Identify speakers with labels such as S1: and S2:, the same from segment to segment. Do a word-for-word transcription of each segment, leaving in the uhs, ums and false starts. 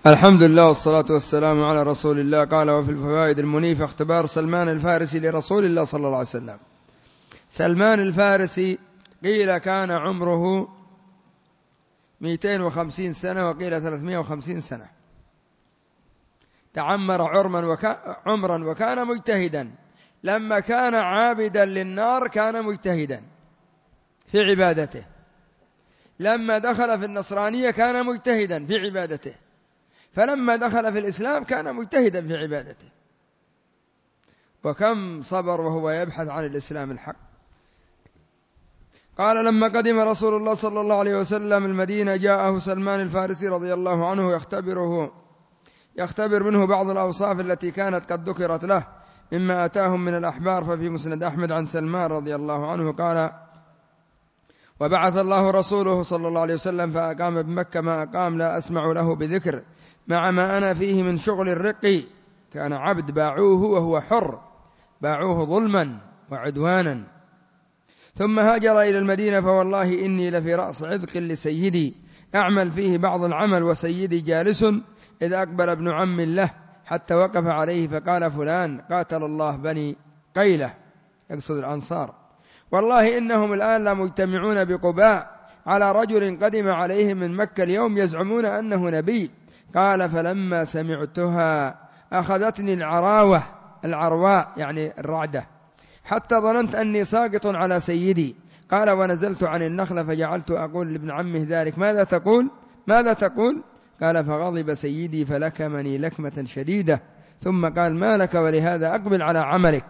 S1: الحمد لله والصلاة والسلام على رسول الله. قال: وفي الفوائد المنيفة اختبار سلمان الفارسي لرسول الله صلى الله عليه وسلم. سلمان الفارسي قيل كان عمره مئتين وخمسين سنة وقيل ثلاثمائة وخمسين سنة. تعمر عمرا وكان مجتهدا. لما كان عابدا للنار كان مجتهدا في عبادته. لما دخل في النصرانية كان مجتهدا في عبادته. فلما دخل في الإسلام كان مجتهدا في عبادته. وكم صبر وهو يبحث عن الإسلام الحق. قال: لما قدم رسول الله صلى الله عليه وسلم المدينة جاءه سلمان الفارسي رضي الله عنه يختبره يختبر منه بعض الأوصاف التي كانت قد ذكرت له مما أتاهم من الأحبار. ففي مسند أحمد عن سلمان رضي الله عنه قال: وبعث الله رسوله صلى الله عليه وسلم فأقام بمكة ما أقام لا أسمع له بذكر مع ما أنا فيه من شغل الرق. كان عبد باعوه وهو حر، باعوه ظلما وعدوانا. ثم هاجر إلى المدينة فوالله إني لفي رأس عذق لسيدي أعمل فيه بعض العمل وسيدي جالس إذ أقبل ابن عم له حتى وقف عليه فقال: فلان قاتل الله بني قيلة، يقصد الأنصار، والله إنهم الآن لمجتمعون بقباء على رجل قدم عليهم من مكة اليوم يزعمون أنه نبي. قال: فلما سمعتها أخذتني العراوة، العرواء يعني الرعدة، حتى ظننت أني ساقط على سيدي. قال: ونزلت عن النخلة فجعلت أقول لابن عمه ذلك: ماذا تقول ماذا تقول قال: فغضب سيدي فلكمني لكمة شديدة، ثم قال: ما لك ولهذا؟ أقبل على عملك.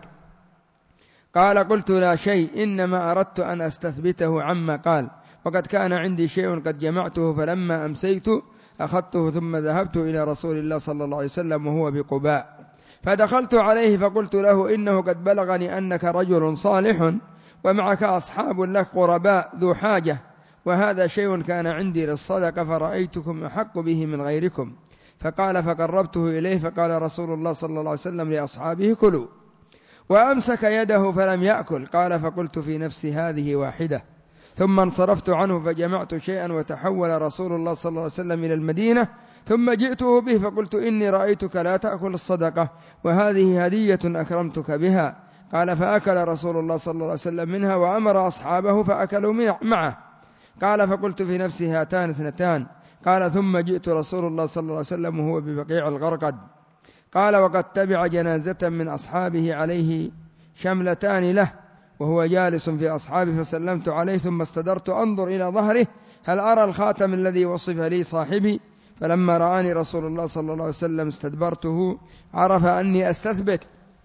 S1: قال: قلت: لا شيء، إنما أردت أن أستثبته عما قال، وقد كان عندي شيء قد جمعته، فلما أمسيت أخذته ثم ذهبت إلى رسول الله صلى الله عليه وسلم وهو بقباء، فدخلت عليه فقلت له: إنه قد بلغني أنك رجل صالح ومعك أصحاب لك قرباء ذو حاجة، وهذا شيء كان عندي للصدقة فرأيتكم أحق به من غيركم. فقال: فقربته إليه فقال رسول الله صلى الله عليه وسلم لأصحابه: كلوا. وأمسك يده فلم يأكل. قال: فقلت في نفسي: هذه واحدة. ثم انصرفت عنه فجمعت شيئا وتحول رسول الله صلى الله عليه وسلم إلى المدينة، ثم جئته به فقلت: إني رأيتك لا تأكل الصدقة وهذه هدية أكرمتك بها. قال: فأكل رسول الله صلى الله عليه وسلم منها وأمر أصحابه فأكلوا معه. قال: فقلت في نفسي: هاتان اثنتان. قال: ثم جئت رسول الله صلى الله عليه وسلم وهو ببقيع الغرقد. قال: وقد تبع جنازة من أصحابه عليه شملتان له وهو جالس في أصحابه، فسلمت عليه ثم استدرت أنظر إلى ظهره هل أرى الخاتم الذي وصف لي صاحبي. فلما رآني رسول الله صلى الله عليه وسلم استدبرته، عرف أني أستثبت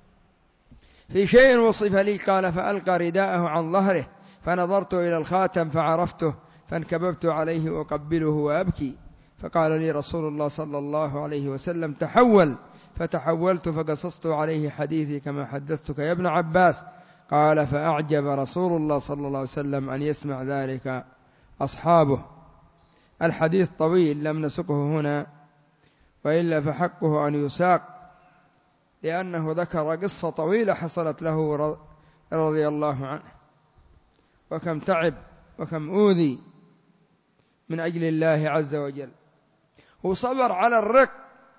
S1: في شيء وصف لي. قال: فألقى رداءه عن ظهره فنظرت إلى الخاتم فعرفته، فانكببت عليه أقبله وأبكي. فقال لي رسول الله صلى الله عليه وسلم: تحول. فتحولت فقصصت عليه حديثي كما حدثتك يا ابن عباس. قال: فأعجب رسول الله صلى الله عليه وسلم أن يسمع ذلك أصحابه. الحديث طويل لم نسقه هنا، وإلا فحقه أن يساق، لأنه ذكر قصة طويلة حصلت له رضي الله عنه، وكم تعب وكم أوذي من أجل الله عز وجل. هو صبر على الرق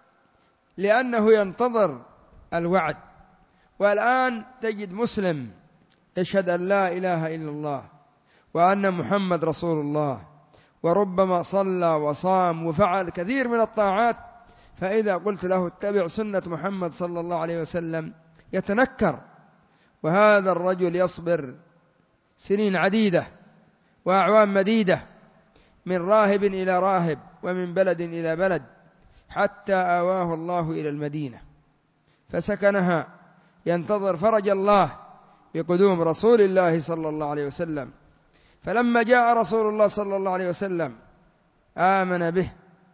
S1: لأنه ينتظر الوعد. والآن تجد مسلم يشهد أن لا إله إلا الله وأن محمد رسول الله، وربما صلى وصام وفعل كثير من الطاعات، فإذا قلت له اتبع سنة محمد صلى الله عليه وسلم يتنكر. وهذا الرجل يصبر سنين عديدة وأعوام مديدة، من راهب إلى راهب ومن بلد إلى بلد، حتى آواه الله إلى المدينة فسكنها ينتظر فرج الله بقدوم رسول الله صلى الله عليه وسلم. فلما جاء رسول الله صلى الله عليه وسلم آمن به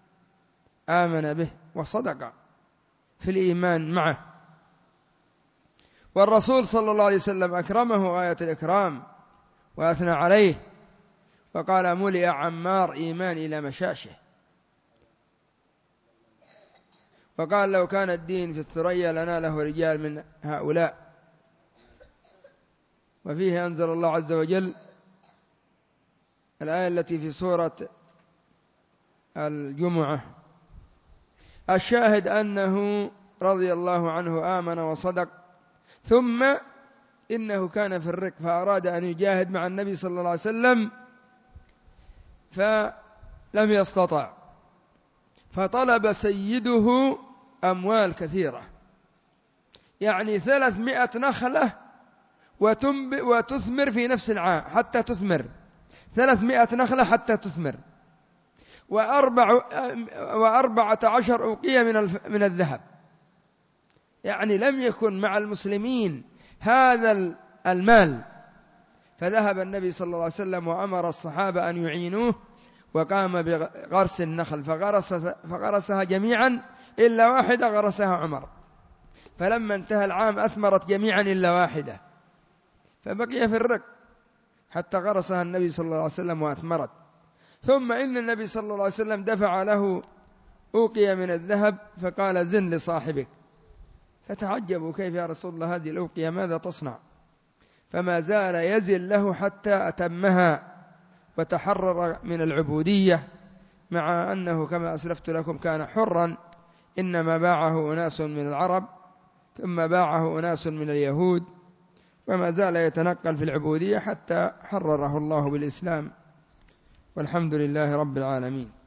S1: آمن به وصدق في الإيمان معه. والرسول صلى الله عليه وسلم أكرمه غاية الإكرام وأثنى عليه، وقال: ملئ عمار إيمان إلى مشاشه. وقال: لو كان الدين في الثريا لناله رجال من هؤلاء. وفيه أنزل الله عز وجل الآية التي في سورة الجمعة: الشاهد أنه رضي الله عنه آمن وصدق، ثم إنه كان في الرق فأراد أن يجاهد مع النبي صلى الله عليه وسلم فلم يستطع، فطلب سيده أموال كثيرة، يعني ثلاثمائة نخلة وتثمر في نفس العام حتى تثمر، ثلاثمائة نخلة حتى تثمر، وأربع وأربعة عشر أوقية من من الذهب. يعني لم يكن مع المسلمين هذا المال، فذهب النبي صلى الله عليه وسلم وأمر الصحابة أن يعينوه، وقام بغرس النخل فغرس فغرسها جميعا إلا واحدة غرسها عمر، فلما انتهى العام أثمرت جميعا إلا واحدة، فبقي في الرق حتى غرسها النبي صلى الله عليه وسلم وأثمرت. ثم إن النبي صلى الله عليه وسلم دفع له أوقية من الذهب فقال زن لصاحبك، فتعجبوا كيف يا رسول الله هذه الأوقية ماذا تصنع؟ فما زال يزن له حتى أتمها وتحرر من العبودية، مع أنه كما أسلفت لكم كان حرا، إنما باعه أناس من العرب ثم باعه أناس من اليهود، وما زال يتنقل في العبودية حتى حرره الله بالإسلام، والحمد لله رب العالمين.